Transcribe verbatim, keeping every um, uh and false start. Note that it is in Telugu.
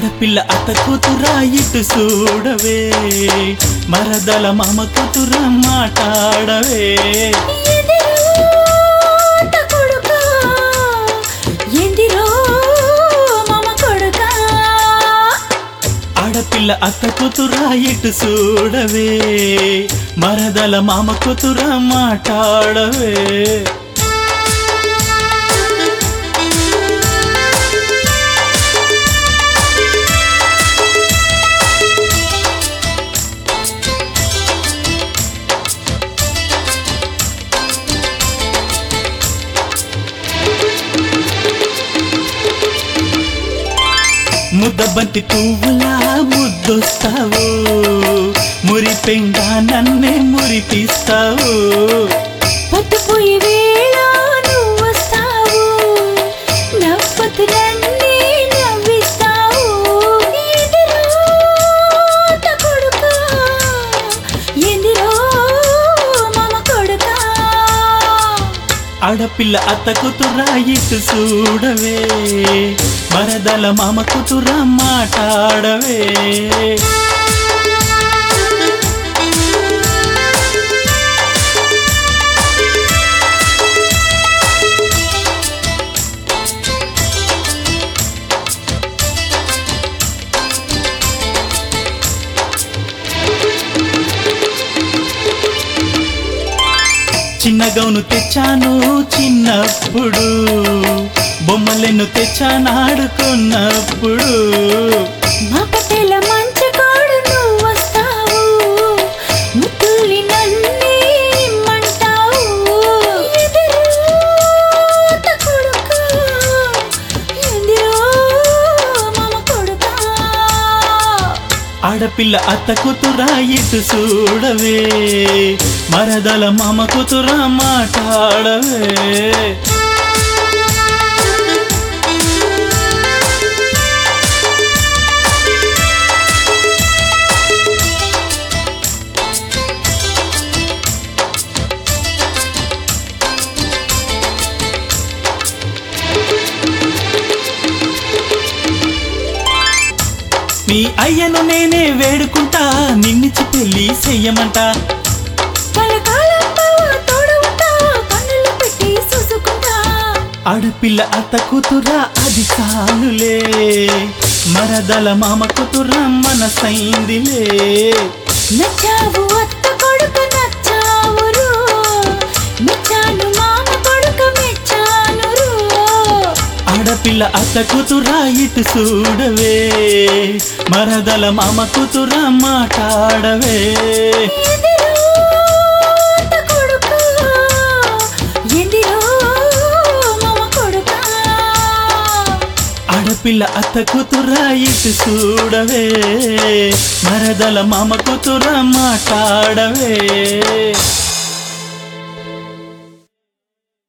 ఆడపిల్ల అత్త కూతురా ఇటు చూడవే, మరదల మామ కూతురా మాట్లాడవే. ఆడపిల్ల అత్త కూతురా ఇటు చూడవే, మరదల మామ కూతురా మాట్లాడవే. ముద్దబంతి పువ్వులా ముద్దొస్తావు, మురిపెంగా నన్నే మురిపిస్తావు. పట్టుపోయే వేళ నువ్వు వస్తావు, నవ్వుతూ నన్నే నవ్విస్తావు. ఎదిరో కొడుకా, ఎదిరో మామ కొడుకా. ఆడపిల్ల అత్త కూతురా ఇటు చూడవే, మరదల మామ కూతురా మాట్లాడవే. చిన్న గౌను తెచ్చాను చిన్నప్పుడు, బొమ్మలెన్ను తెచ్చానాడుకున్నప్పుడు. మా పటేల మంచి కోడు నువ్వు వస్తావు, ముద్దుల్ని నన్నే ఇమ్మంటావు. ఎదిరో కొడుకా, ఎదిరో మామ కొడుకా. ఆడపిల్ల అత్త కూతురా ఇటు చూడవే, మరదల మామ కూతురా మాట్లాడవే. నీ అయ్యను నేనే వేడుకుంటా, నిన్నిచ్చి పెళ్లి చెయ్యమంట. ఆడపిల్ల అత్త కూతురా అది చాలులే, మరదల మామ కూతురా మనసైందిలే. నచ్చావు అత్త కొడుకు నచ్చావురు, మెచ్చాను మామ కొడుకు మెచ్చానురు. ఆడపిల్ల అత్త కూతురా ఇటు చూడవే, మరదల మామ కూతురా మాట్లాడవే. ఆడపిల్ల అత్త కూతురా ఇటు చూడవే, మరదల మామ కూతురా మాట్లాడవే.